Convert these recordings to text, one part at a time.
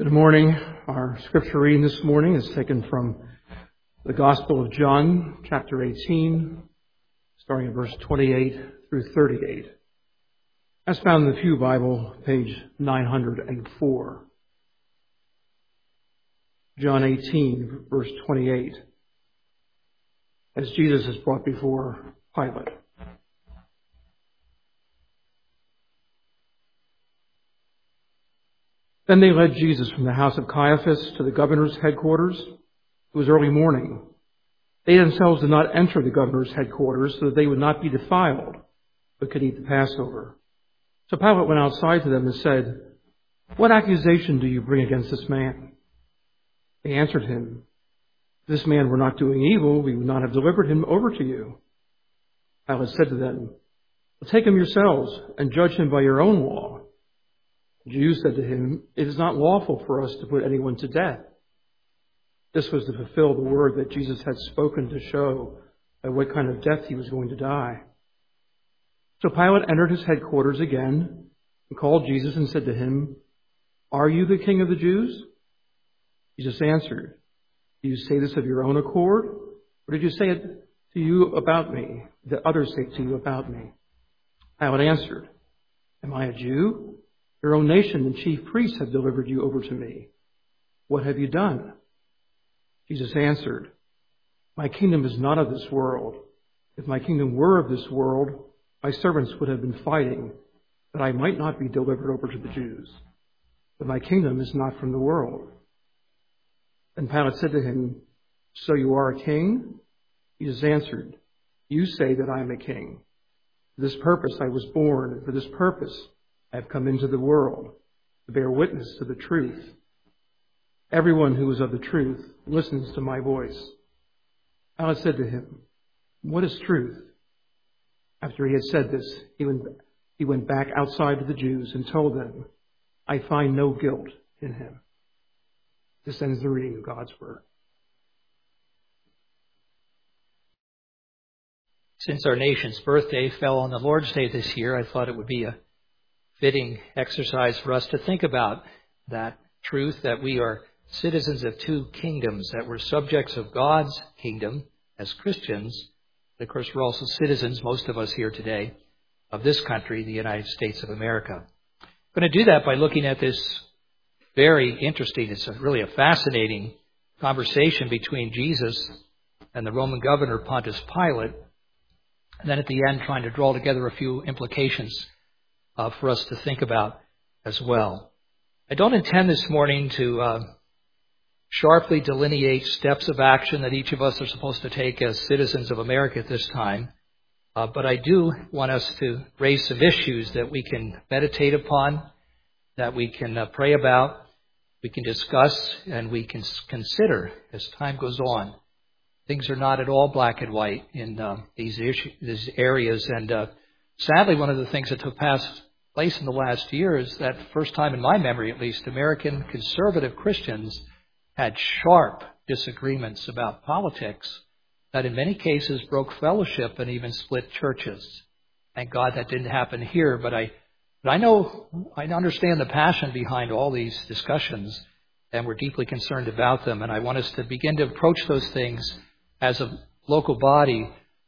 Good morning. Our scripture reading this morning is taken from the Gospel of John, chapter 18, starting at verse 28 through 38. As found in the Pew Bible, page 904. John 18, verse 28, as Jesus is brought before Pilate. Then they led Jesus from the house of Caiaphas to the governor's headquarters. It was early morning. They themselves did not enter the governor's headquarters so that they would not be defiled, but could eat the Passover. So Pilate went outside to them and said, "What accusation do you bring against this man?" They answered him, "If this man were not doing evil, we would not have delivered him over to you." Pilate said to them, "Well, take him yourselves and judge him by your own law." The Jews said to him, "It is not lawful for us to put anyone to death." This was to fulfill the word that Jesus had spoken to show by what kind of death he was going to die. So Pilate entered his headquarters again and called Jesus and said to him, "Are you the king of the Jews?" Jesus answered, "Do you say this of your own accord, or did you say it to you about me, that others say to you about me?" Pilate answered, "Am I a Jew? Your own nation and chief priests have delivered you over to me. What have you done?" Jesus answered, "My kingdom is not of this world. If my kingdom were of this world, my servants would have been fighting, that I might not be delivered over to the Jews. But my kingdom is not from the world." Then Pilate said to him, "So you are a king?" Jesus answered, "You say that I am a king. For this purpose I was born, and for this purpose I have come into the world, to bear witness to the truth. Everyone who is of the truth listens to my voice." Pilate said to him, "What is truth?" After he had said this, he went back outside to the Jews and told them, "I find no guilt in him." This ends the reading of God's word. Since our nation's birthday fell on the Lord's Day this year, I thought it would be a fitting exercise for us to think about that truth that we are citizens of two kingdoms, that we're subjects of God's kingdom as Christians. Of course, we're also citizens, most of us here today, of this country, the United States of America. I'm going to do that by looking at this very interesting, it's really a fascinating conversation between Jesus and the Roman governor Pontius Pilate, and then at the end trying to draw together a few implications for us to think about as well. I don't intend this morning to sharply delineate steps of action that each of us are supposed to take as citizens of America at this time, but I do want us to raise some issues that we can meditate upon, that we can pray about, we can discuss, and we can consider as time goes on. Things are not at all black and white in these areas, and sadly, one of the things that took place in the last year is that first time in my memory, at least, American conservative Christians had sharp disagreements about politics that in many cases broke fellowship and even split churches. Thank God that didn't happen here, but I understand the passion behind all these discussions, and we're deeply concerned about them, and I want us to begin to approach those things as a local body,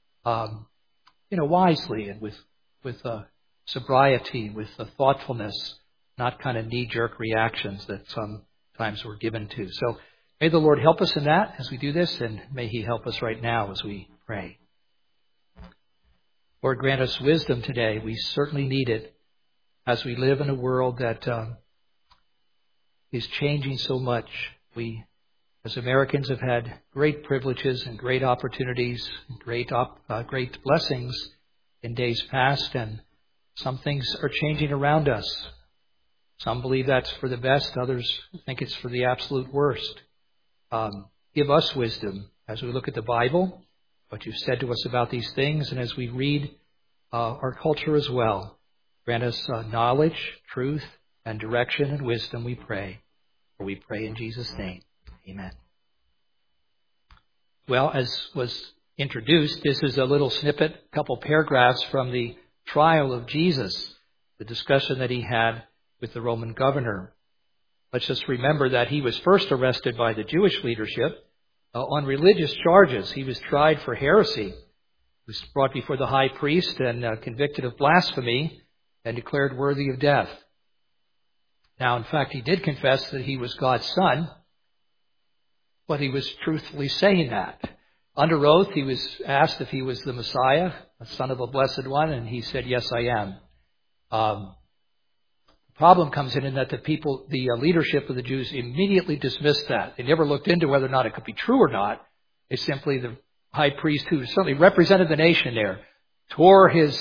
wisely and with sobriety, with thoughtfulness, not kind of knee-jerk reactions that sometimes we're given to. So may the Lord help us in that as we do this, and may He help us right now as we pray. Lord, grant us wisdom today. We certainly need it as we live in a world that is changing so much. We, as Americans, have had great privileges and great opportunities, and great blessings in days past, and some things are changing around us. Some believe that's for the best. Others think it's for the absolute worst. Give us wisdom as we look at the Bible, what you've said to us about these things, and as we read our culture as well. Grant us knowledge, truth, and direction and wisdom, we pray. For we pray in Jesus' name. Amen. Well, as was introduced, this is a little snippet, a couple paragraphs from the trial of Jesus, the discussion that he had with the Roman governor. Let's just remember that he was first arrested by the Jewish leadership on religious charges. He was tried for heresy. He was brought before the high priest and convicted of blasphemy and declared worthy of death. Now, in fact, he did confess that he was God's son, but he was truthfully saying that. Under oath, he was asked if he was the Messiah, the Son of the Blessed One, and he said, "Yes, I am." The problem comes in that the leadership of the Jews immediately dismissed that. They never looked into whether or not it could be true or not. They simply, the high priest, who certainly represented the nation there, tore his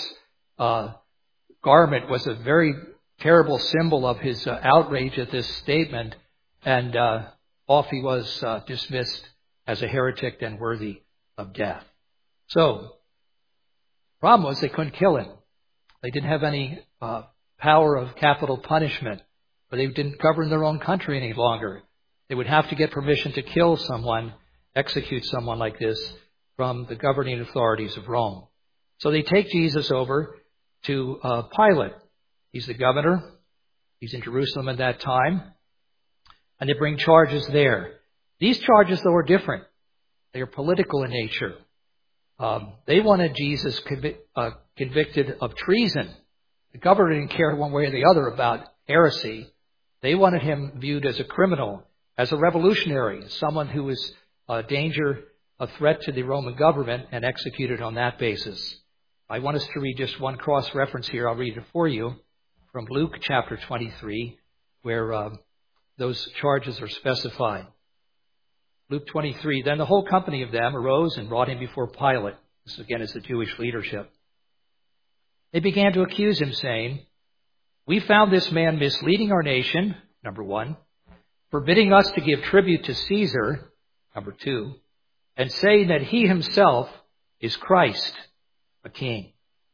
garment, was a very terrible symbol of his outrage at this statement, and off he was dismissed as a heretic and worthy of death. So, the problem was they couldn't kill him. They didn't have any power of capital punishment, but they didn't govern their own country any longer. They would have to get permission to kill someone, execute someone like this, from the governing authorities of Rome. So they take Jesus over to Pilate. He's the governor. He's in Jerusalem at that time. And they bring charges there. These charges, though, are different. They are political in nature. They wanted Jesus convicted of treason. The governor didn't care one way or the other about heresy. They wanted him viewed as a criminal, as a revolutionary, someone who was a danger, a threat to the Roman government, and executed on that basis. I want us to read just one cross-reference here. I'll read it for you from Luke chapter 23, where those charges are specified. Luke 23, "Then the whole company of them arose and brought him before Pilate." This again is the Jewish leadership. "They began to accuse him, saying, 'We found this man misleading our nation,' number one, 'forbidding us to give tribute to Caesar,' number two, 'and saying that he himself is Christ, a king.'"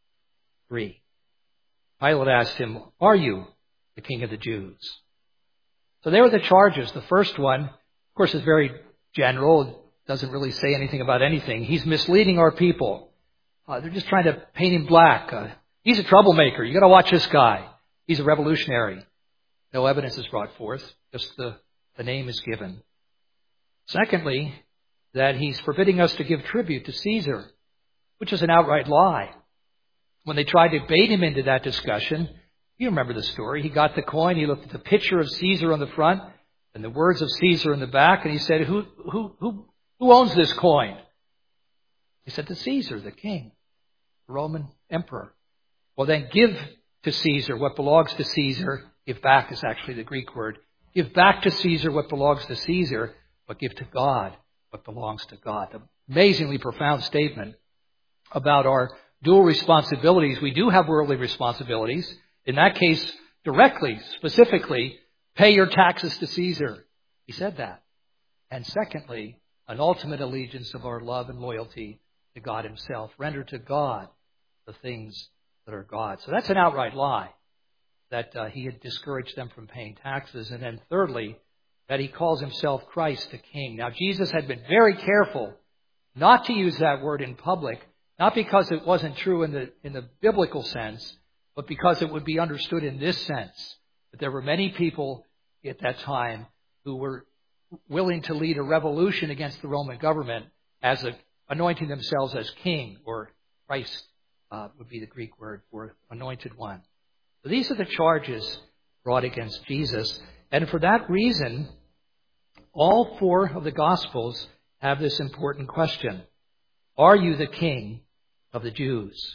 3. Pilate asked him, "Are you the king of the Jews?" So there were the charges. The first one, of course, is very general. It doesn't really say anything about anything. He's misleading our people. They're just trying to paint him black. He's a troublemaker. You got to watch this guy. He's a revolutionary. No evidence is brought forth. Just the name is given. Secondly, that he's forbidding us to give tribute to Caesar, which is an outright lie. When they tried to bait him into that discussion, you remember the story. He got the coin. He looked at the picture of Caesar on the front and the words of Caesar in the back, and he said, "Who owns this coin?" He said, "To Caesar, the king, the Roman emperor." "Well, then give to Caesar what belongs to Caesar." Give back is actually the Greek word. "Give back to Caesar what belongs to Caesar, but give to God what belongs to God." An amazingly profound statement about our dual responsibilities. We do have worldly responsibilities. In that case, directly, specifically, pay your taxes to Caesar. He said that. And secondly, an ultimate allegiance of our love and loyalty to God himself. Render to God the things that are God. So that's an outright lie, that he had discouraged them from paying taxes. And then thirdly, that he calls himself Christ the King. Now, Jesus had been very careful not to use that word in public, not because it wasn't true in the biblical sense, but because it would be understood in this sense, that there were many people at that time who were willing to lead a revolution against the Roman government as anointing themselves as king, or Christ would be the Greek word for anointed one. So these are the charges brought against Jesus. And for that reason, all four of the Gospels have this important question: are you the king of the Jews?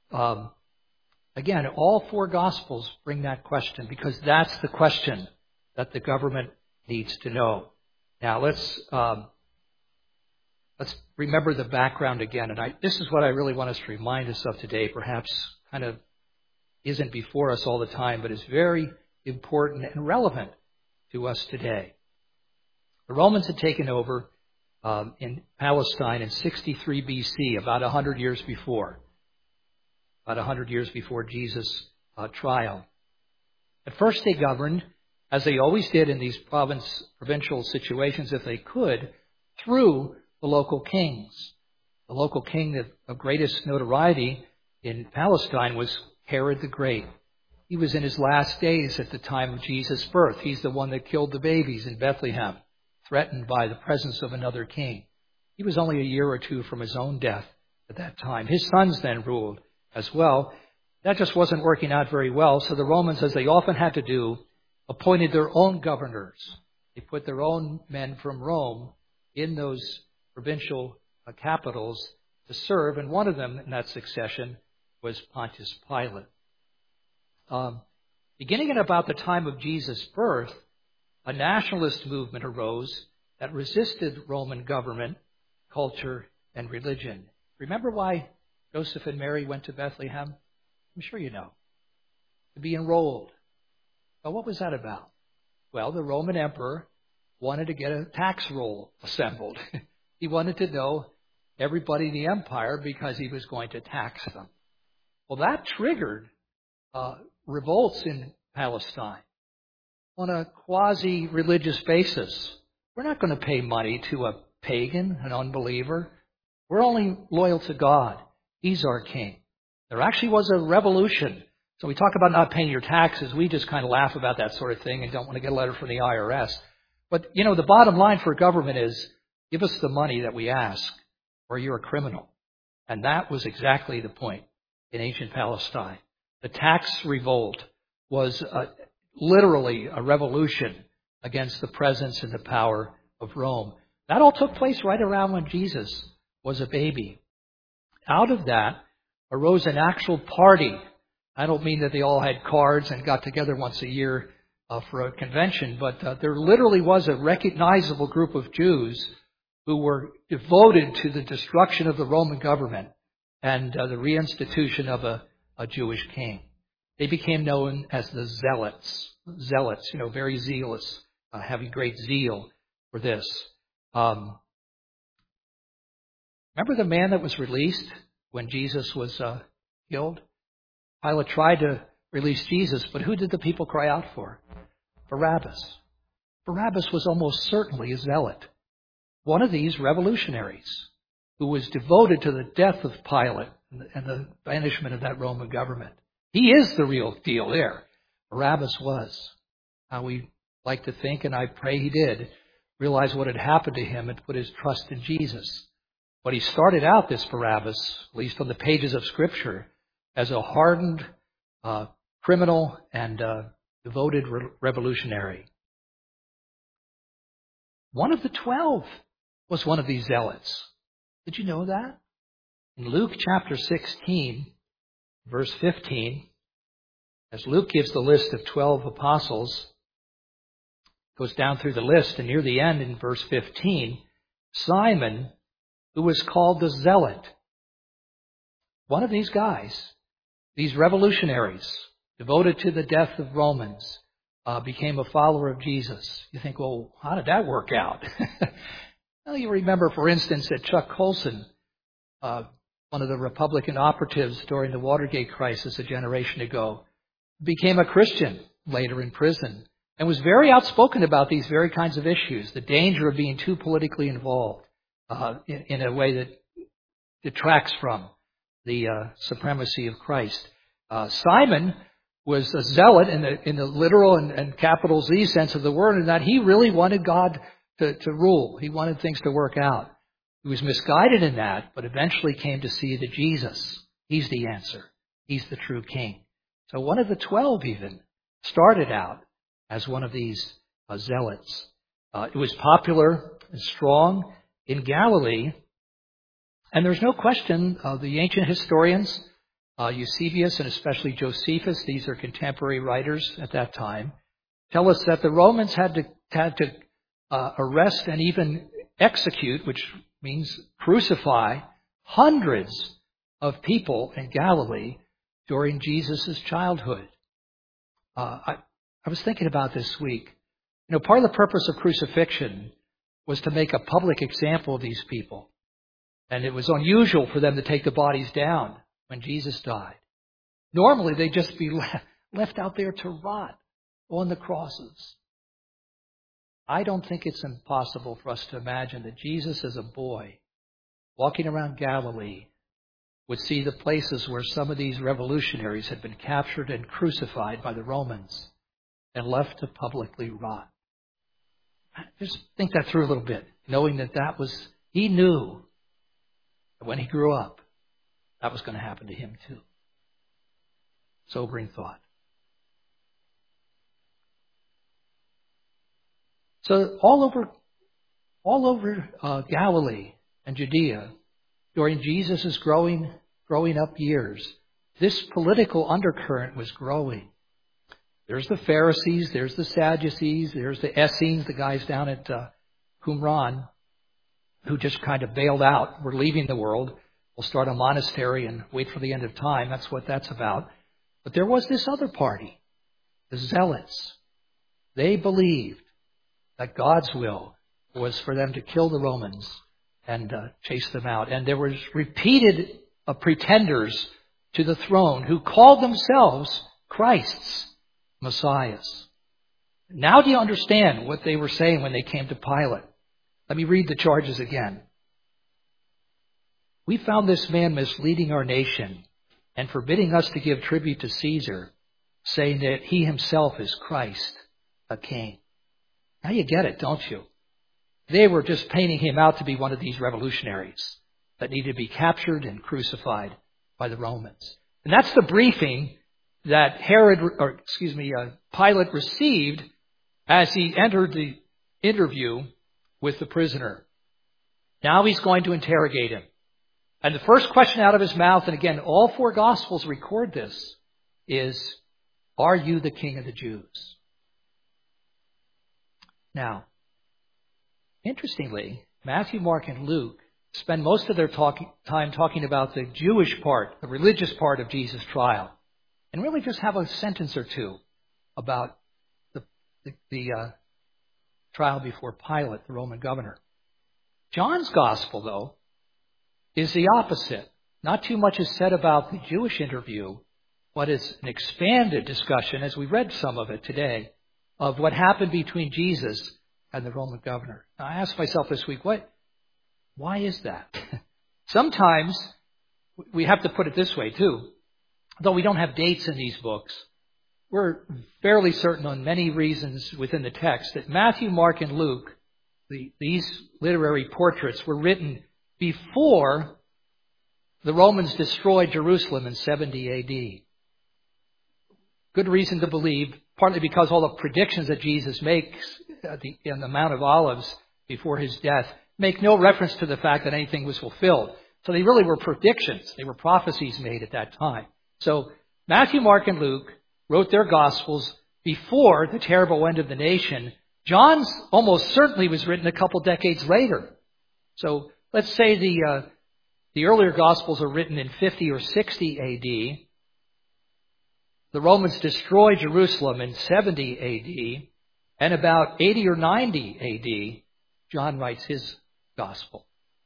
Again, all four Gospels bring that question, because that's the question that the government needs to know. Now, let's remember the background again. And this is what I really want us to remind us of today. Perhaps kind of isn't before us all the time, but is very important and relevant to us today. The Romans had taken over in Palestine in 63 BC, about 100 years before. About 100 years before Jesus' trial. At first they governed, as they always did in these provincial situations, if they could, through the local kings. The local king of greatest notoriety in Palestine was Herod the Great. He was in his last days at the time of Jesus' birth. He's the one that killed the babies in Bethlehem, threatened by the presence of another king. He was only a year or two from his own death at that time. His sons then ruled as well. That just wasn't working out very well, so the Romans, as they often had to do, appointed their own governors. They put their own men from Rome in those provincial capitals to serve, and one of them in that succession was Pontius Pilate. Beginning at about the time of Jesus' birth, a nationalist movement arose that resisted Roman government, culture, and religion. Remember why Joseph and Mary went to Bethlehem? I'm sure you know. To be enrolled. Well, what was that about? Well, the Roman emperor wanted to get a tax roll assembled. He wanted to know everybody in the empire because he was going to tax them. Well, that triggered revolts in Palestine on a quasi-religious basis. We're not going to pay money to a pagan, an unbeliever. We're only loyal to God. He's our king. There actually was a revolution. So we talk about not paying your taxes. We just kind of laugh about that sort of thing and don't want to get a letter from the IRS. But, the bottom line for government is, give us the money that we ask, or you're a criminal. And that was exactly the point in ancient Palestine. The tax revolt was literally a revolution against the presence and the power of Rome. That all took place right around when Jesus was a baby. Out of that arose an actual party. I don't mean that they all had cards and got together once a year for a convention, but there literally was a recognizable group of Jews who were devoted to the destruction of the Roman government and the reinstitution of a Jewish king. They became known as the Zealots. Zealots, very zealous, having great zeal for this. Remember the man that was released when Jesus was killed? Pilate tried to release Jesus, but who did the people cry out for? Barabbas. Barabbas was almost certainly a zealot. One of these revolutionaries who was devoted to the death of Pilate and the banishment of that Roman government. He is the real deal there. Barabbas was. How we like to think, and I pray he did, realize what had happened to him and put his trust in Jesus. But he started out, this Barabbas, at least on the pages of Scripture, as a hardened criminal and devoted revolutionary. One of the 12 was one of these zealots. Did you know that? In Luke chapter 16, verse 15, as Luke gives the list of 12 apostles, goes down through the list, and near the end in verse 15, Simon, who was called the Zealot, one of these guys, these revolutionaries, devoted to the death of Romans, became a follower of Jesus. You think, well, how did that work out? Well, you remember, for instance, that Chuck Colson, one of the Republican operatives during the Watergate crisis a generation ago, became a Christian later in prison and was very outspoken about these very kinds of issues, the danger of being too politically involved in a way that detracts from the supremacy of Christ. Simon was a zealot in the literal and capital Z sense of the word, in that he really wanted God to rule. He wanted things to work out. He was misguided in that, but eventually came to see that Jesus, he's the answer. He's the true king. So one of the 12 even started out as one of these zealots. It was popular and strong in Galilee. And there's no question, the ancient historians, Eusebius and especially Josephus, these are contemporary writers at that time, tell us that the Romans had to arrest and even execute, which means crucify, hundreds of people in Galilee during Jesus' childhood. I was thinking about this week. Part of the purpose of crucifixion was to make a public example of these people. And it was unusual for them to take the bodies down when Jesus died. Normally, they'd just be left out there to rot on the crosses. I don't think it's impossible for us to imagine that Jesus, as a boy, walking around Galilee, would see the places where some of these revolutionaries had been captured and crucified by the Romans and left to publicly rot. Just think that through a little bit, knowing that he knew that when he grew up, that was going to happen to him too. Sobering thought. So all over Galilee and Judea, during Jesus' growing up years, this political undercurrent was growing. There's the Pharisees, there's the Sadducees, there's the Essenes, the guys down at Qumran, who just kind of bailed out. We're leaving the world. We'll start a monastery and wait for the end of time. That's what that's about. But there was this other party, the Zealots. They believed that God's will was for them to kill the Romans and chase them out. And there was repeated pretenders to the throne who called themselves Christ's Messiahs. Now do you understand what they were saying when they came to Pilate? Let me read the charges again. We found this man misleading our nation and forbidding us to give tribute to Caesar, saying that he himself is Christ, a king. Now you get it, don't you? They were just painting him out to be one of these revolutionaries that needed to be captured and crucified by the Romans. And that's the briefing that Pilate received as he entered the interview with the prisoner. Now he's going to interrogate him. And the first question out of his mouth, and again, all four Gospels record this, is, "Are you the King of the Jews?" Now, interestingly, Matthew, Mark, and Luke spend most of their time talking about the Jewish part, the religious part of Jesus' trial, and really just have a sentence or two about the trial before Pilate, the Roman governor. John's Gospel, though, is the opposite. Not too much is said about the Jewish interview, but it's an expanded discussion, as we read some of it today, of what happened between Jesus and the Roman governor. Now, I asked myself this week, why is that? Sometimes we have to put it this way, too. Though we don't have dates in these books, we're fairly certain on many reasons within the text that Matthew, Mark, and Luke, these literary portraits, were written before the Romans destroyed Jerusalem in 70 A.D. Good reason to believe, partly because all the predictions that Jesus makes in the Mount of Olives before his death make no reference to the fact that anything was fulfilled. So they really were predictions. They were prophecies made at that time. So Matthew, Mark, and Luke wrote their Gospels before the terrible end of the nation. John's almost certainly was written a couple decades later. So let's say the earlier Gospels are written in 50 or 60 A.D. The Romans destroyed Jerusalem in 70 A.D. And about 80 or 90 A.D., John writes his Gospel.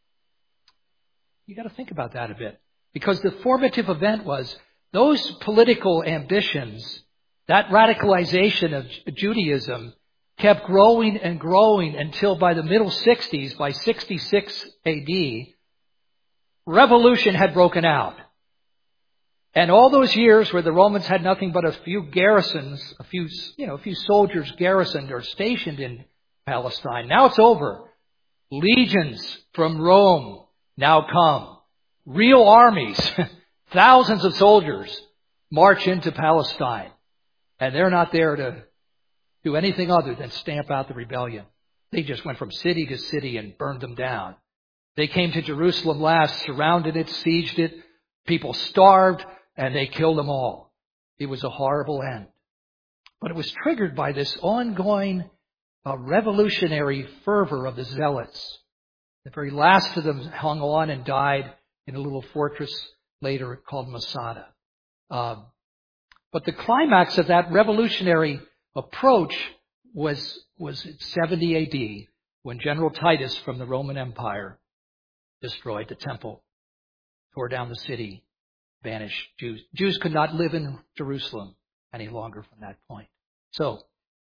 You got to think about that a bit. Because the formative event was those political ambitions, that radicalization of Judaism, kept growing and growing until by the middle 60s, by 66 A.D., revolution had broken out. And all those years where the Romans had nothing but a few garrisons, a few soldiers garrisoned or stationed in Palestine, now it's over. Legions from Rome now come. Real armies, thousands of soldiers march into Palestine. And they're not there to do anything other than stamp out the rebellion. They just went from city to city and burned them down. They came to Jerusalem last, surrounded it, sieged it. People starved, and they killed them all. It was a horrible end. But it was triggered by this ongoing revolutionary fervor of the Zealots. The very last of them hung on and died in a little fortress later called Masada. But the climax of that revolutionary approach was 70 A.D. when General Titus from the Roman Empire destroyed the temple, tore down the city, banished Jews. Jews could not live in Jerusalem any longer from that point. So,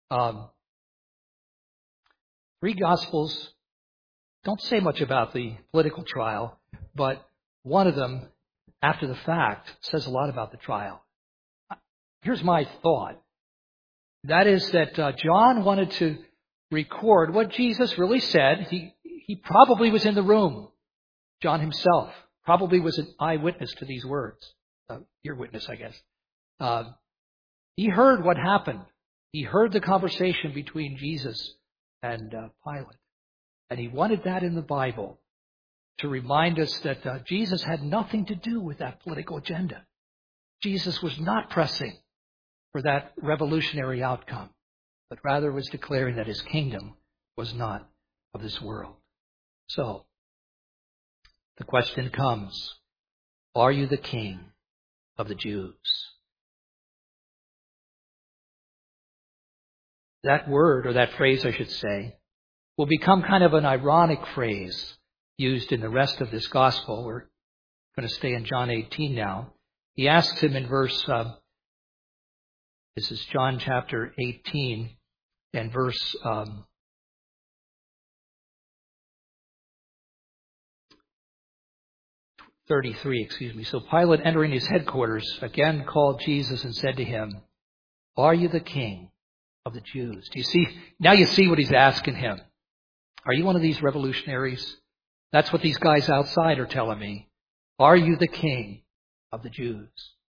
3 Gospels don't say much about the political trial, but one of them after the fact says a lot about the trial. Here's my thought. That is that John wanted to record what Jesus really said. He probably was in the room. John himself probably was an eyewitness to these words. Ear witness, I guess. He heard what happened. He heard the conversation between Jesus and Pilate. And he wanted that in the Bible to remind us that Jesus had nothing to do with that political agenda. Jesus was not pressing for that revolutionary outcome, but rather was declaring that his kingdom was not of this world. So, the question comes, are you the king of the Jews? That word, or that phrase I should say, will become kind of an ironic phrase used in the rest of this gospel. We're going to stay in John 18 now. He asks him in verse, this is John chapter 18 and verse 33, So Pilate, entering his headquarters, again called Jesus and said to him, "Are you the king of the Jews?" Do you see? Now you see what he's asking him. Are you one of these revolutionaries? That's what these guys outside are telling me. Are you the king of the Jews?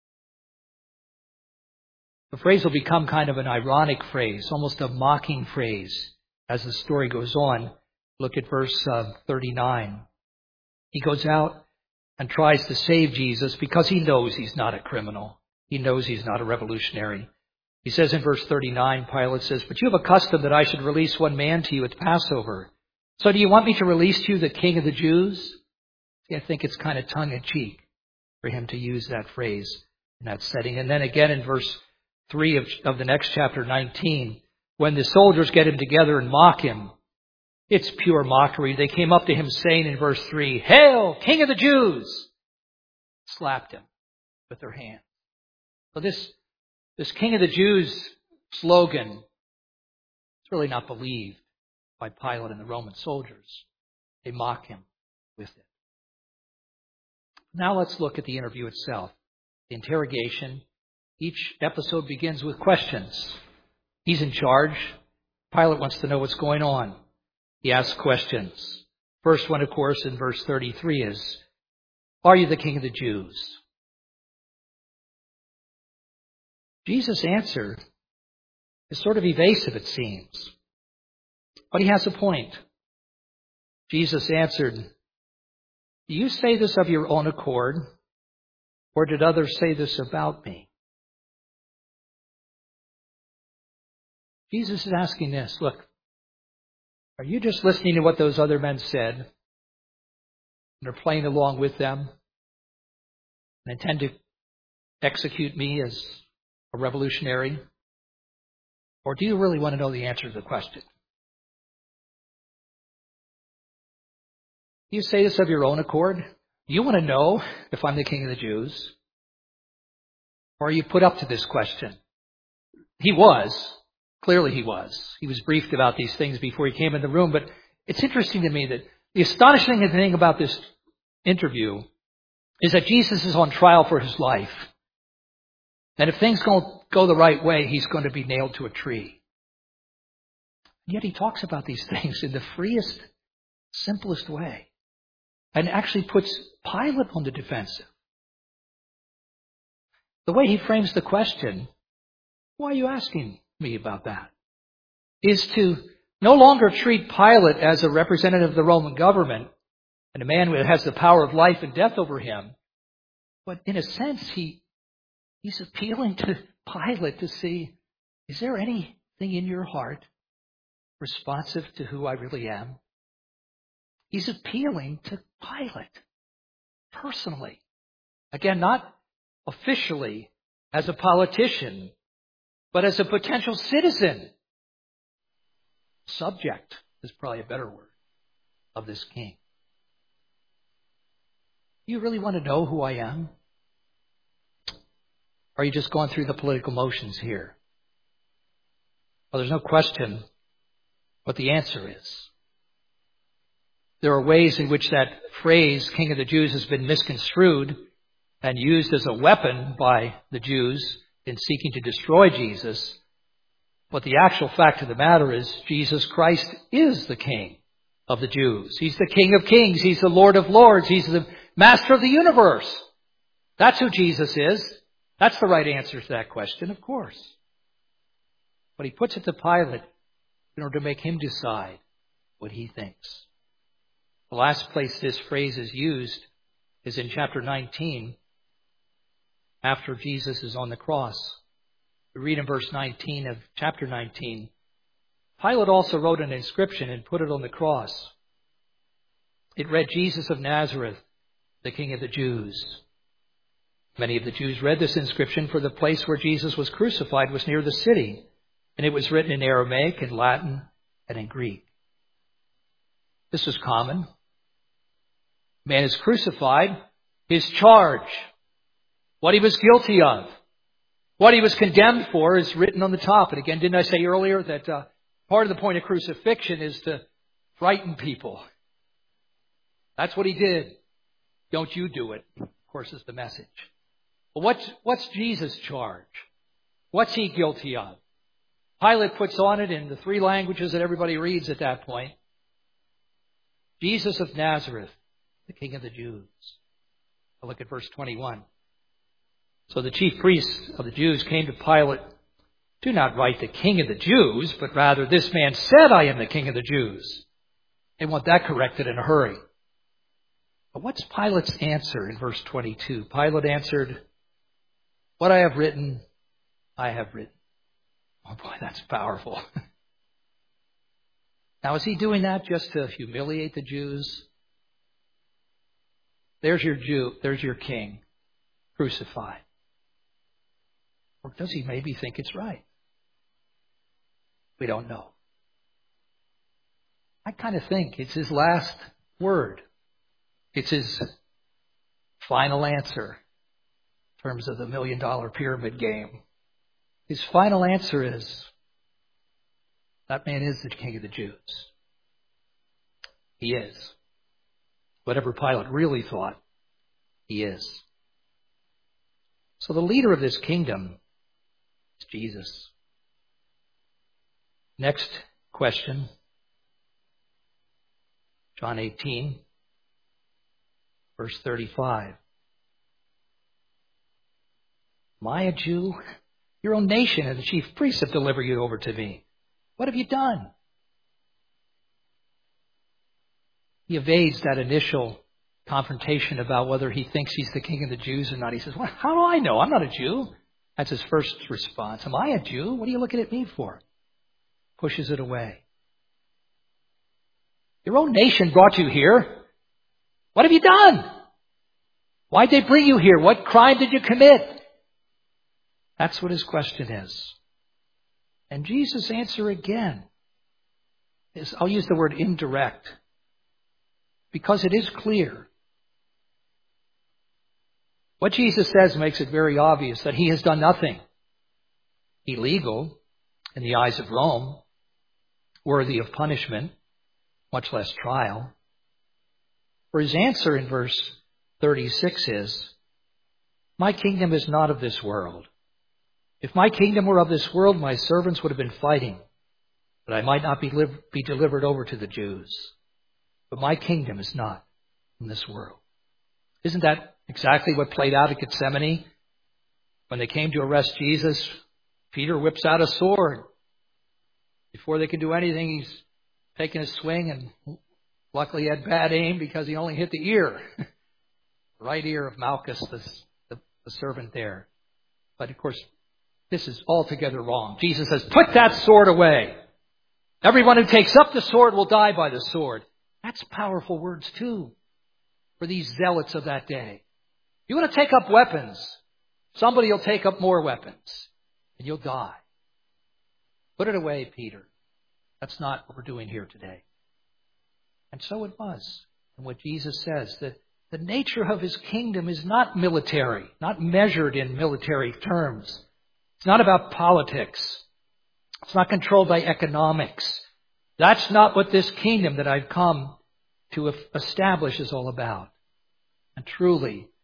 The phrase will become kind of an ironic phrase, almost a mocking phrase as the story goes on. Look at verse 39. He goes out and tries to save Jesus because he knows he's not a criminal. He knows he's not a revolutionary. He says in verse 39, Pilate says, "But you have a custom that I should release one man to you at Passover. So do you want me to release to you the king of the Jews?" See, I think it's kind of tongue-in-cheek for him to use that phrase in that setting. And then again in verse 3 of the next chapter 19, when the soldiers get him together and mock him, it's pure mockery. They came up to him saying in verse 3, "Hail, King of the Jews!" Slapped him with their hands. So this King of the Jews slogan is really not believed by Pilate and the Roman soldiers. They mock him with it. Now let's look at the interview itself. The interrogation. Each episode begins with questions. He's in charge. Pilate wants to know what's going on. He asks questions. First one, of course, in verse 33 is, "Are you the king of the Jews?" Jesus' answer is sort of evasive, it seems. But he has a point. Jesus answered, "Do you say this of your own accord, or did others say this about me?" Jesus is asking this. Look, are you just listening to what those other men said and are playing along with them and intend to execute me as a revolutionary? Or do you really want to know the answer to the question? Do you say this of your own accord? Do you want to know if I'm the king of the Jews? Or are you put up to this question? He was. Clearly he was. He was briefed about these things before he came in the room. But it's interesting to me that the astonishing thing about this interview is that Jesus is on trial for his life. And if things don't go the right way, he's going to be nailed to a tree. Yet he talks about these things in the freest, simplest way. And actually puts Pilate on the defensive. The way he frames the question, "Why are you asking me about that?" is to no longer treat Pilate as a representative of the Roman government and a man who has the power of life and death over him. But in a sense, he's appealing to Pilate to see, is there anything in your heart responsive to who I really am? He's appealing to Pilate personally. Again, not officially as a politician, but as a potential citizen. Subject is probably a better word of this king. Do you really want to know who I am? Or are you just going through the political motions here? Well, there's no question what the answer is. There are ways in which that phrase, King of the Jews, has been misconstrued. and used as a weapon by the Jews in seeking to destroy Jesus. But the actual fact of the matter is Jesus Christ is the King of the Jews. He's the King of Kings. He's the Lord of Lords. He's the Master of the universe. That's who Jesus is. That's the right answer to that question, of course. But he puts it to Pilate in order to make him decide what he thinks. The last place this phrase is used is in chapter 19, after Jesus is on the cross. We read in verse 19 of chapter 19, Pilate also wrote an inscription and put it on the cross. It read, Jesus of Nazareth, the King of the Jews. Many of the Jews read this inscription, for the place where Jesus was crucified was near the city, and it was written in Aramaic, in Latin, and in Greek. This was common. Man is crucified. His charge, what he was guilty of, what he was condemned for, is written on the top. And again, didn't I say earlier that part of the point of crucifixion is to frighten people? That's what he did. Don't you do it, of course, is the message. But what's Jesus' charge? What's he guilty of? Pilate puts on it in the three languages that everybody reads at that point. Jesus of Nazareth, the King of the Jews. I'll look at verse 21. So the chief priests of the Jews came to Pilate. Do not write the King of the Jews, but rather, this man said, I am the King of the Jews. They want that corrected in a hurry. But what's Pilate's answer in verse 22? Pilate answered, what I have written, I have written. Oh boy, that's powerful. Now, is he doing that just to humiliate the Jews? There's your Jew, there's your king, crucified. Or does he maybe think it's right? We don't know. I kind of think it's his last word. It's his final answer in terms of the $1 million pyramid game. His final answer is, that man is the King of the Jews. He is. Whatever Pilate really thought, he is. So the leader of this kingdom is Jesus. Next question. John 18, verse 35. Am I a Jew? Your own nation and the chief priests have delivered you over to me. What have you done? He evades that initial confrontation about whether he thinks he's the King of the Jews or not. He says, well, how do I know? I'm not a Jew. That's his first response. Am I a Jew? What are you looking at me for? Pushes it away. Your own nation brought you here. What have you done? Why'd they bring you here? What crime did you commit? That's what his question is. And Jesus' answer again is, I'll use the word indirect, because it is clear. What Jesus says makes it very obvious that he has done nothing illegal in the eyes of Rome, worthy of punishment, much less trial. For his answer in verse 36 is, my kingdom is not of this world. If my kingdom were of this world, my servants would have been fighting, that I might not be delivered over to the Jews. But my kingdom is not from this world. Isn't that exactly what played out at Gethsemane? When they came to arrest Jesus, Peter whips out a sword. Before they can do anything, he's taking a swing, and luckily he had bad aim because he only hit the ear. Right ear of Malchus, the servant there. But of course, this is altogether wrong. Jesus says, put that sword away. Everyone who takes up the sword will die by the sword. That's powerful words too for these zealots of that day. You want to take up weapons, somebody will take up more weapons, and you'll die. Put it away, Peter. That's not what we're doing here today. And so it was. And what Jesus says, that the nature of his kingdom is not military, not measured in military terms. It's not about politics. It's not controlled by economics. That's not what this kingdom that I've come to establish is all about. And truly,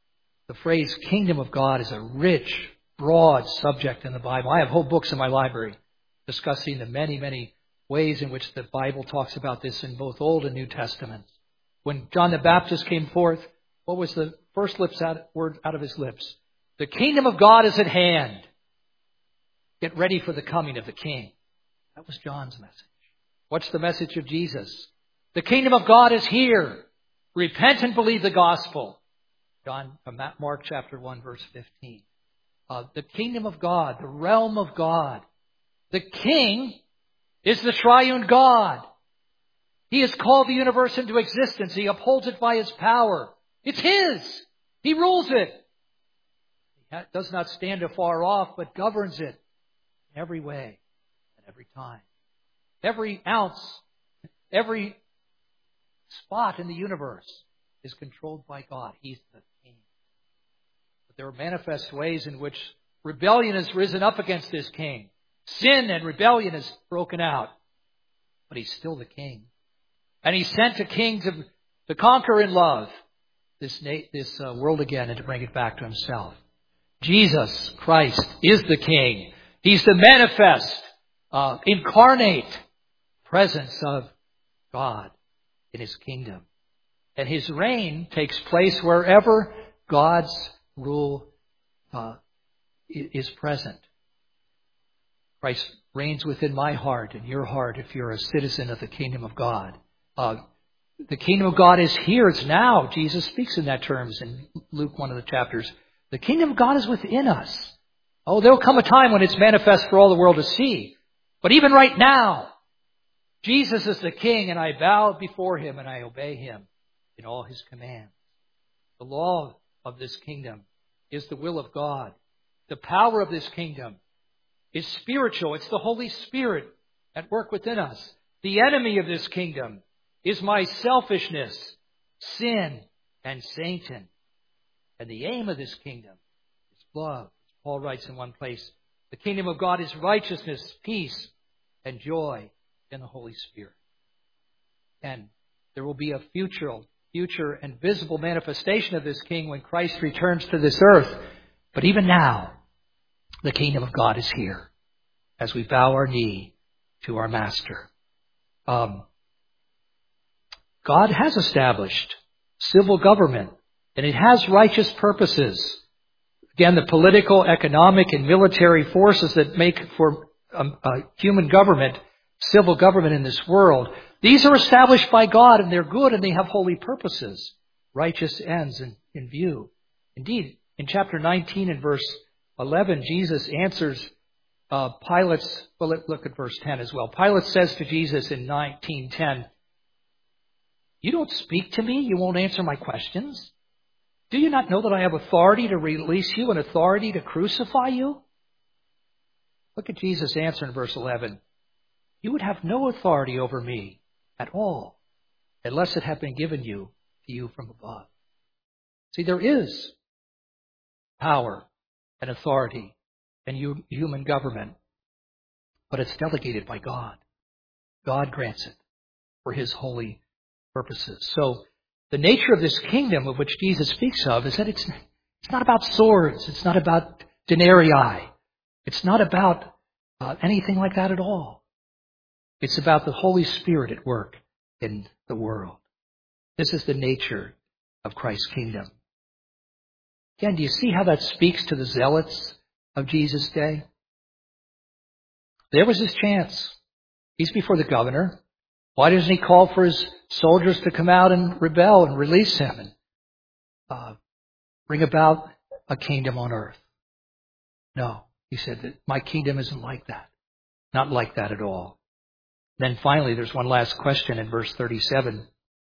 The phrase kingdom of God is a rich, broad subject in the Bible. I have whole books in my library discussing the many, many ways in which the Bible talks about this in both Old and New Testaments. When John the Baptist came forth, what was the first word out of his lips? The kingdom of God is at hand. Get ready for the coming of the King. That was John's message. What's the message of Jesus? The kingdom of God is here. Repent and believe the gospel. Mark chapter 1, verse 15. The kingdom of God, the realm of God. The King is the triune God. He has called the universe into existence. He upholds it by His power. It's His. He rules it. He does not stand afar off, but governs it in every way and every time. Every ounce, every spot in the universe is controlled by God. He's the King. But there are manifest ways in which rebellion has risen up against this King. Sin and rebellion has broken out. But He's still the King. And He sent a King to conquer in love this world again and to bring it back to Himself. Jesus Christ is the King. He's the manifest, incarnate presence of God in His kingdom. And His reign takes place wherever God's rule is present. Christ reigns within my heart and your heart if you're a citizen of the kingdom of God. The kingdom of God is here. It's now. Jesus speaks in that terms in Luke, one of the chapters. The kingdom of God is within us. Oh, there'll come a time when it's manifest for all the world to see. But even right now, Jesus is the King, and I bow before Him and I obey Him in all His commands. The law of this kingdom is the will of God. The power of this kingdom is spiritual. It's the Holy Spirit at work within us. The enemy of this kingdom is my selfishness, sin, and Satan. And the aim of this kingdom is love. Paul writes in one place, the kingdom of God is righteousness, peace, and joy in the Holy Spirit. And there will be a future and visible manifestation of this King when Christ returns to this earth. But even now, the kingdom of God is here as we bow our knee to our Master. God has established civil government, and it has righteous purposes. Again, the political, economic, and military forces that make for human government, civil government in this world, these are established by God, and they're good, and they have holy purposes, righteous ends in view. Indeed, in chapter 19 and verse 11, Jesus answers Pilate's, well, let's look at verse 10 as well. Pilate says to Jesus in 19:10, "You don't speak to me? You won't answer my questions? Do you not know that I have authority to release you and authority to crucify you?" Look at Jesus' answer in verse 11. "You would have no authority over me at all unless it had been given to you from above." See, there is power and authority and human government, but it's delegated by God. God grants it for His holy purposes. So the nature of this kingdom of which Jesus speaks of is that it's not about swords. It's not about denarii. It's not about anything like that at all. It's about the Holy Spirit at work in the world. This is the nature of Christ's kingdom. Again, do you see how that speaks to the zealots of Jesus' day? There was his chance. He's before the governor. Why doesn't he call for his soldiers to come out and rebel and release him and bring about a kingdom on earth? No, he said that my kingdom isn't like that. Not like that at all. Then finally, there's one last question in verse 37.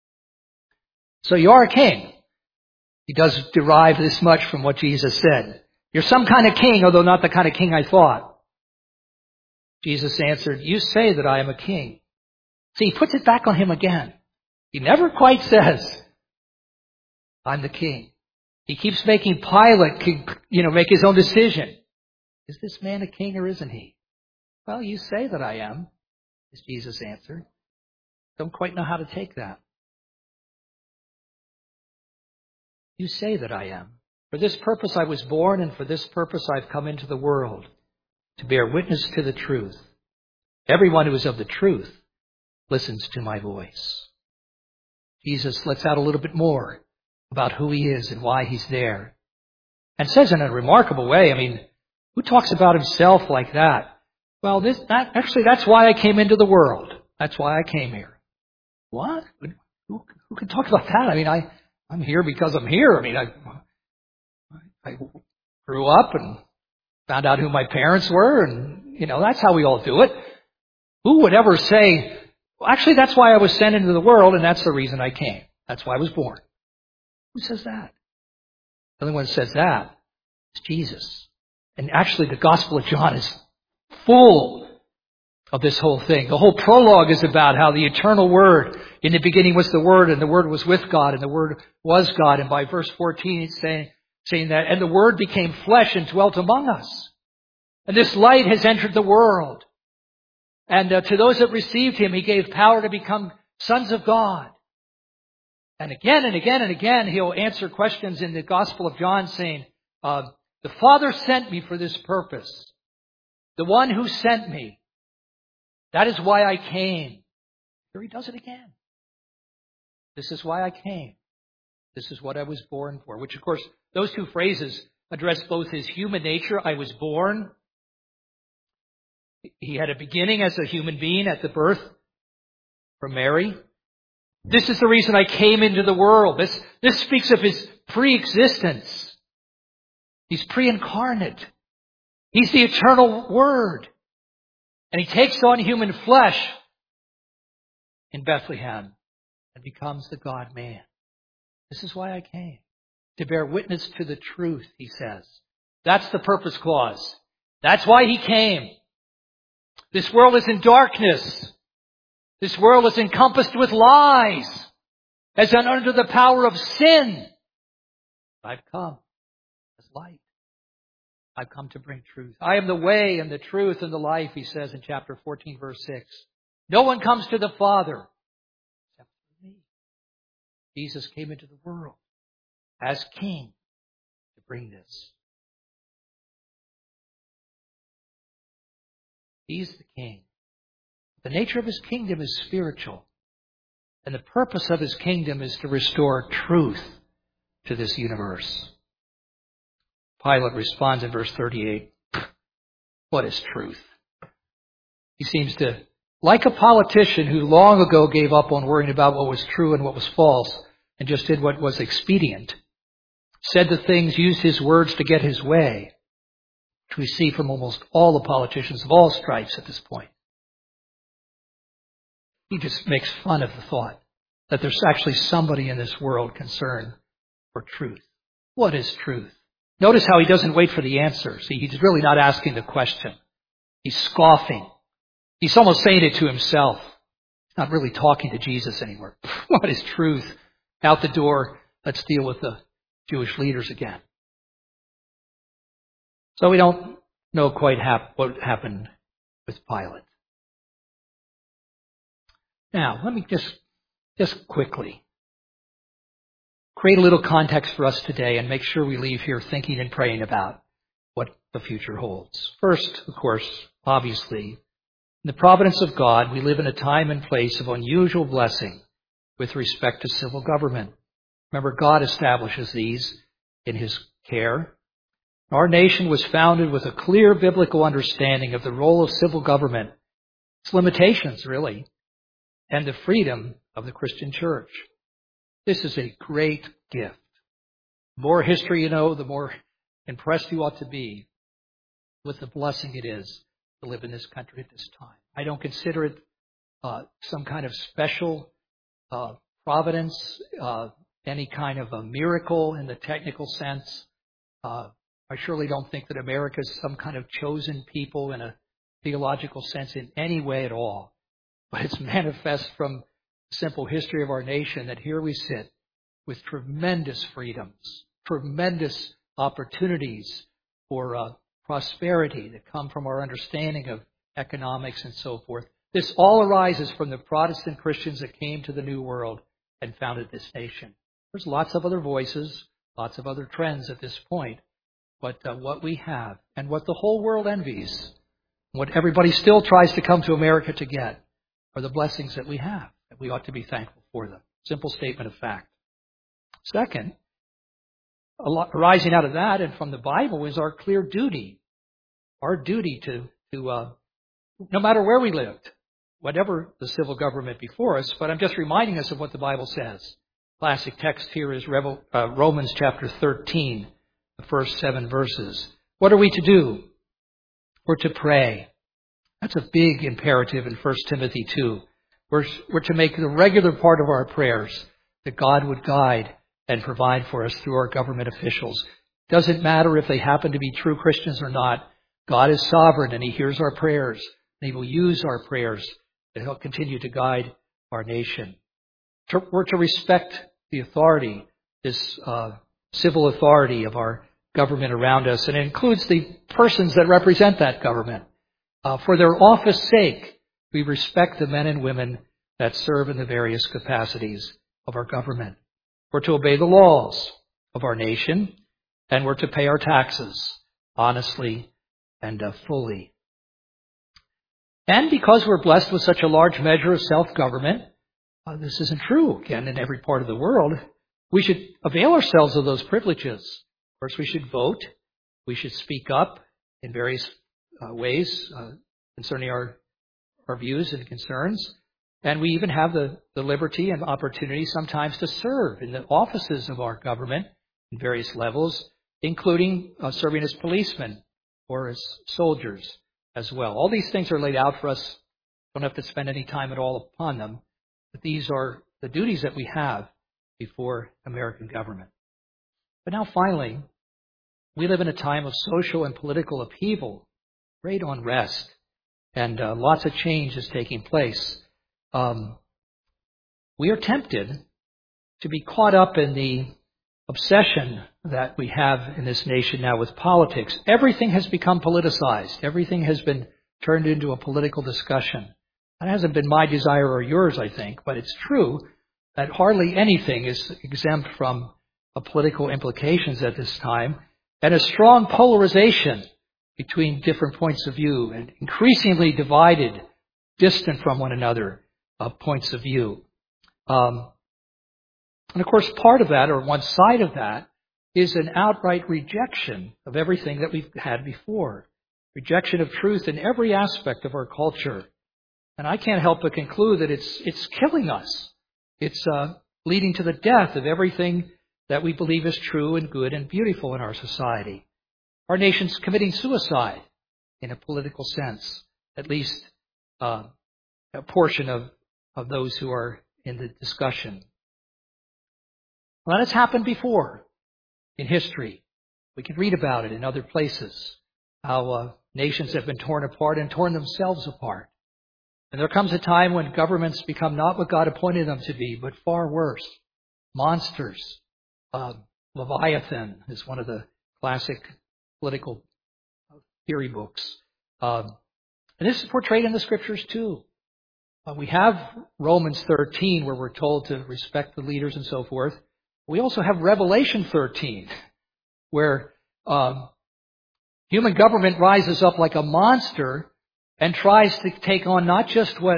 So you are a king. He does derive this much from what Jesus said. You're some kind of king, although not the kind of king I thought. Jesus answered, "You say that I am a king." See, he puts it back on him again. He never quite says, "I'm the king." He keeps making Pilate, make his own decision. Is this man a king or isn't he? "Well, you say that I am," as Jesus answered. Don't quite know how to take that. "You say that I am." For this purpose I was born, and for this purpose I've come into the world, to bear witness to the truth. Everyone who is of the truth listens to my voice. Jesus lets out a little bit more about who he is and why he's there. And says in a remarkable way, who talks about himself like that? Well, that's why I came into the world. That's why I came here. What? Who can talk about that? I'm here because I'm here. I grew up and found out who my parents were, and, that's how we all do it. Who would ever say, well, actually, that's why I was sent into the world, and that's the reason I came. That's why I was born. Who says that? The only one who says that is Jesus. And actually, the Gospel of John is full of this whole thing. The whole prologue is about how the eternal Word, in the beginning was the Word, and the Word was with God, and the Word was God. And by verse 14, it's saying that, and the Word became flesh and dwelt among us. And this light has entered the world. And to those that received him, he gave power to become sons of God. And again and again and again, he'll answer questions in the Gospel of John saying, the Father sent me for this purpose. The one who sent me. That is why I came. Here he does it again. This is why I came. This is what I was born for. Which, of course, those two phrases address both his human nature. I was born. He had a beginning as a human being at the birth from Mary. This is the reason I came into the world. This speaks of his pre-existence. He's pre-incarnate. He's the eternal Word. And he takes on human flesh in Bethlehem and becomes the God-man. This is why I came. To bear witness to the truth, he says. That's the purpose clause. That's why he came. This world is in darkness. This world is encompassed with lies, as under the power of sin. I've come as light. I've come to bring truth. I am the way and the truth and the life, he says in chapter 14, verse 6. No one comes to the Father except through me. Jesus came into the world as King to bring this. He's the King. The nature of his kingdom is spiritual. And the purpose of his kingdom is to restore truth to this universe. Pilate responds in verse 38, what is truth? He seems to, like a politician who long ago gave up on worrying about what was true and what was false and just did what was expedient, said the things, used his words to get his way, which we see from almost all the politicians of all stripes at this point. He just makes fun of the thought that there's actually somebody in this world concerned for truth. What is truth? Notice how he doesn't wait for the answer. See, he's really not asking the question. He's scoffing. He's almost saying it to himself. He's not really talking to Jesus anymore. What is truth? Out the door. Let's deal with the Jewish leaders again. So we don't know quite what happened with Pilate. Now, let me just quickly create a little context for us today and make sure we leave here thinking and praying about what the future holds. First, of course, obviously, in the providence of God, we live in a time and place of unusual blessing with respect to civil government. Remember, God establishes these in his care. Our nation was founded with a clear biblical understanding of the role of civil government, its limitations, really, and the freedom of the Christian church. This is a great gift. The more history you know, the more impressed you ought to be with the blessing it is to live in this country at this time. I don't consider it some kind of special providence, any kind of a miracle in the technical sense. I surely don't think that America is some kind of chosen people in a theological sense in any way at all. But it's manifest from the simple history of our nation that here we sit with tremendous freedoms, tremendous opportunities for prosperity that come from our understanding of economics and so forth. This all arises from the Protestant Christians that came to the New World and founded this nation. There's lots of other voices, lots of other trends at this point. But what we have and what the whole world envies, what everybody still tries to come to America to get, are the blessings that we have, that we ought to be thankful for them. Simple statement of fact. Second, arising out of that and from the Bible is our clear duty. Our duty to no matter where we lived, whatever the civil government before us, but I'm just reminding us of what the Bible says. Classic text here is Romans chapter 13, the first 7 verses. What are we to do? We're to pray. That's a big imperative in 1 Timothy 2. We're to make it a regular part of our prayers that God would guide and provide for us through our government officials. Doesn't matter if they happen to be true Christians or not. God is sovereign and He hears our prayers. And He will use our prayers to help continue to guide our nation. We're to respect the authority, this civil authority of our government around us, and it includes the persons that represent that government. For their office sake, we respect the men and women that serve in the various capacities of our government. We're to obey the laws of our nation, and we're to pay our taxes honestly and fully. And because we're blessed with such a large measure of self-government, this isn't true, again, in every part of the world. We should avail ourselves of those privileges. Of course, we should vote. We should speak up in various ways concerning our views and concerns. And we even have the liberty and opportunity sometimes to serve in the offices of our government in various levels, including serving as policemen or as soldiers as well. All these things are laid out for us. Don't have to spend any time at all upon them. But these are the duties that we have before American government. But now finally, we live in a time of social and political upheaval, great unrest, and lots of change is taking place. We are tempted to be caught up in the obsession that we have in this nation now with politics. Everything has become politicized. Everything has been turned into a political discussion. That hasn't been my desire or yours, I think, but it's true that hardly anything is exempt from political implications at this time, and a strong polarization between different points of view and increasingly divided, distant from one another points of view. And of course, part of that, or one side of that, is an outright rejection of everything that we've had before. Rejection of truth in every aspect of our culture. And I can't help but conclude that it's killing us. It's leading to the death of everything that we believe is true and good and beautiful in our society. Our nation's committing suicide in a political sense, at least a portion of those who are in the discussion. Well, that has happened before in history. We can read about it in other places, how nations have been torn apart and torn themselves apart. And there comes a time when governments become not what God appointed them to be, but far worse. Monsters. Leviathan is one of the classic political theory books. And this is portrayed in the Scriptures too. We have Romans 13 where we're told to respect the leaders and so forth. We also have Revelation 13 where human government rises up like a monster and tries to take on not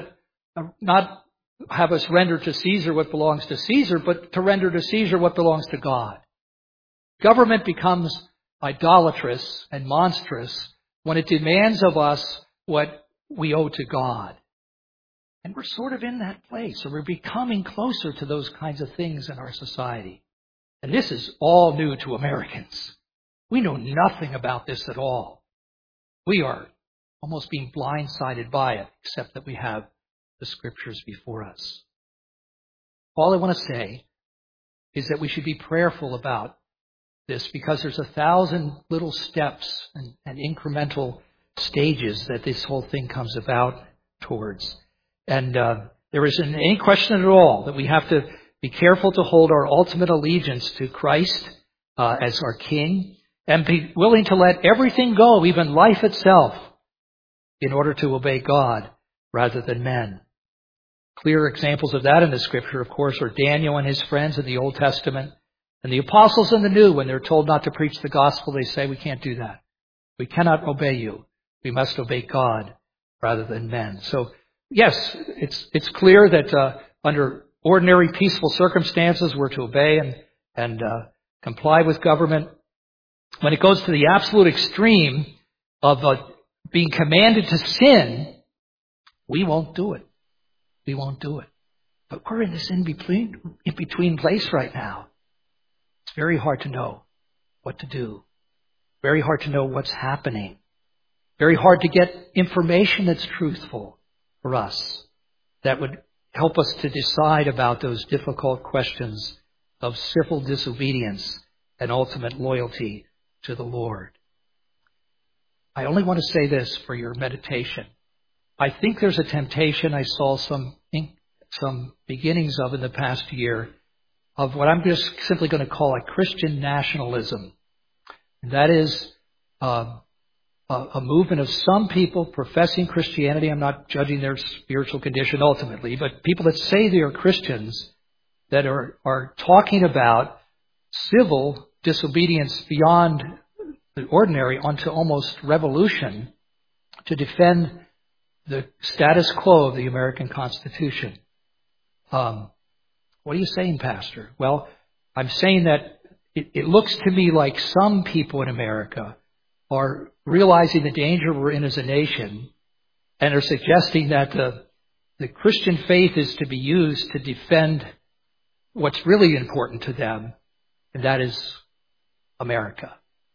have us render to Caesar what belongs to Caesar, but to render to Caesar what belongs to God. Government becomes idolatrous and monstrous when it demands of us what we owe to God. And we're sort of in that place, or we're becoming closer to those kinds of things in our society. And this is all new to Americans. We know nothing about this at all. We are almost being blindsided by it, except that we have the Scriptures before us. All I want to say is that we should be prayerful about this because there's 1,000 little steps and incremental stages that this whole thing comes about towards. And there isn't any question at all that we have to be careful to hold our ultimate allegiance to Christ as our King and be willing to let everything go, even life itself, in order to obey God rather than men. Clear examples of that in the Scripture, of course, are Daniel and his friends in the Old Testament, And the apostles in the New, when they're told not to preach the gospel, they say, we can't do that. We cannot obey you. We must obey God rather than men. So, yes, it's clear that under ordinary peaceful circumstances we're to obey and comply with government. When it goes to the absolute extreme of being commanded to sin, we won't do it. We won't do it. But we're in this in between place right now. It's very hard to know what to do. Very hard to know what's happening. Very hard to get information that's truthful for us that would help us to decide about those difficult questions of civil disobedience and ultimate loyalty to the Lord. I only want to say this for your meditation. I think there's a temptation I saw some beginnings of in the past year of what I'm just simply going to call a Christian nationalism. And that is a movement of some people professing Christianity. I'm not judging their spiritual condition ultimately, but people that say they are Christians that are talking about civil disobedience beyond the ordinary onto almost revolution to defend the status quo of the American Constitution. What are you saying, Pastor? Well, I'm saying that it looks to me like some people in America are realizing the danger we're in as a nation and are suggesting that the Christian faith is to be used to defend what's really important to them, and that is America.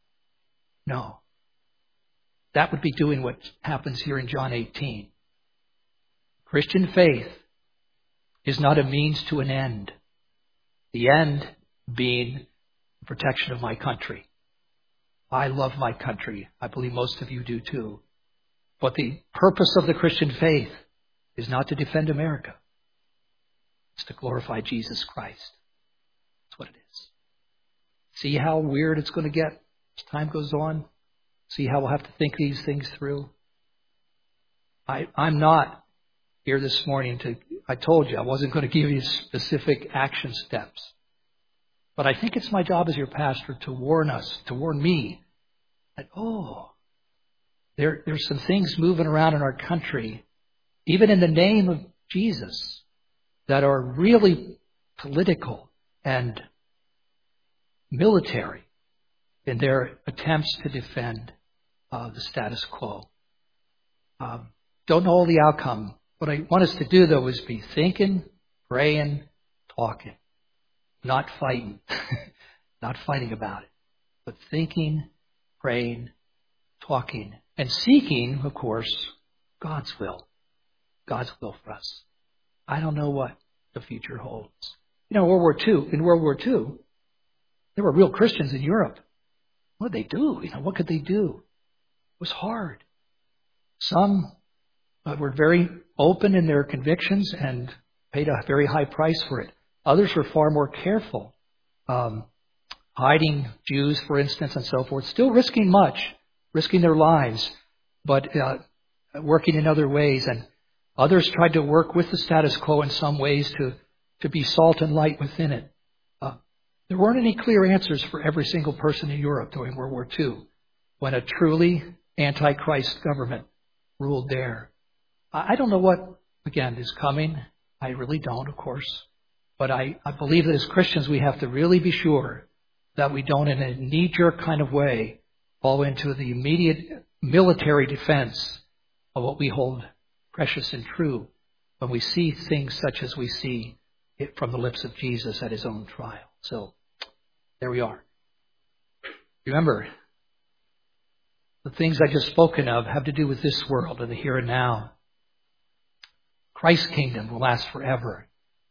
No. That would be doing what happens here in John 18. Christian faith is not a means to an end. The end being the protection of my country. I love my country. I believe most of you do too. But the purpose of the Christian faith is not to defend America. It's to glorify Jesus Christ. That's what it is. See how weird it's going to get as time goes on? See how we'll have to think these things through? I'm not here this morning I told you I wasn't going to give you specific action steps. But I think it's my job as your pastor to warn us, to warn me that, there's some things moving around in our country, even in the name of Jesus, that are really political and military in their attempts to defend the status quo. Don't know all the outcome. What I want us to do, though, is be thinking, praying, talking. Not fighting. Not fighting about it. But thinking, praying, talking, and seeking, of course, God's will. God's will for us. I don't know what the future holds. In World War II, there were real Christians in Europe. What did they do? What could they do? It was hard. Some were very open in their convictions and paid a very high price for it. Others were far more careful, hiding Jews, for instance, and so forth, still risking much, risking their lives, but working in other ways. And others tried to work with the status quo in some ways to be salt and light within it. There weren't any clear answers for every single person in Europe during World War II when a truly anti-Christ government ruled there. I don't know what, again, is coming. I really don't, of course. But I believe that as Christians we have to really be sure that we don't, in a knee-jerk kind of way, fall into the immediate military defense of what we hold precious and true when we see things such as we see it from the lips of Jesus at his own trial. So, there we are. Remember, the things I just spoken of have to do with this world and the here and now. Christ's kingdom will last forever.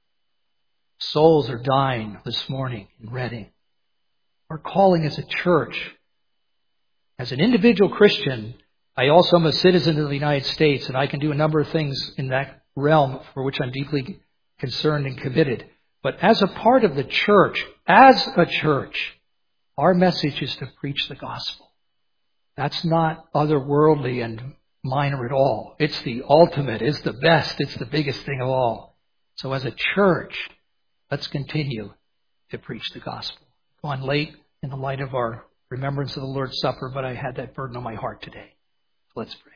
Souls are dying this morning in Reading. Our calling as a church, as an individual Christian, I also am a citizen of the United States, and I can do a number of things in that realm for which I'm deeply concerned and committed. But as a part of the church, our message is to preach the gospel. That's not otherworldly and minor at all. It's the ultimate, it's the best, it's the biggest thing of all. So as a church, let's continue to preach the gospel. gone late in the light of our remembrance of the Lord's Supper, but I had that burden on my heart today. Let's pray.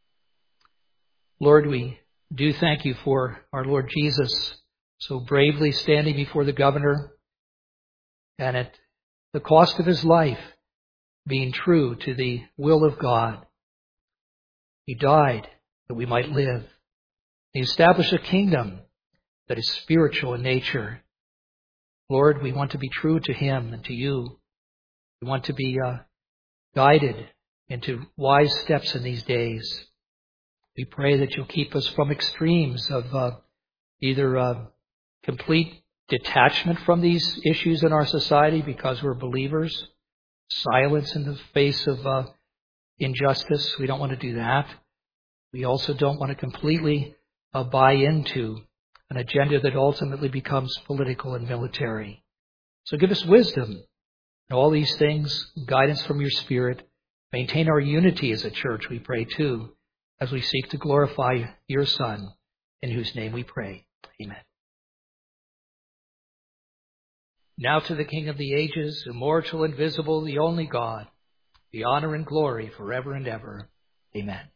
Lord, we do thank you for our Lord Jesus so bravely standing before the governor and at the cost of his life being true to the will of God. He died that we might live. He established a kingdom that is spiritual in nature. Lord, we want to be true to him and to you. We want to be guided into wise steps in these days. We pray that you'll keep us from extremes of either complete detachment from these issues in our society because we're believers, silence in the face of injustice. We don't want to do that. We also don't want to completely buy into an agenda that ultimately becomes political and military. So give us wisdom in all these things, guidance from your Spirit. Maintain our unity as a church, we pray too, as we seek to glorify your Son, in whose name we pray. Amen. Now to the King of the ages, immortal, invisible, the only God, be honor and glory forever and ever. Amen.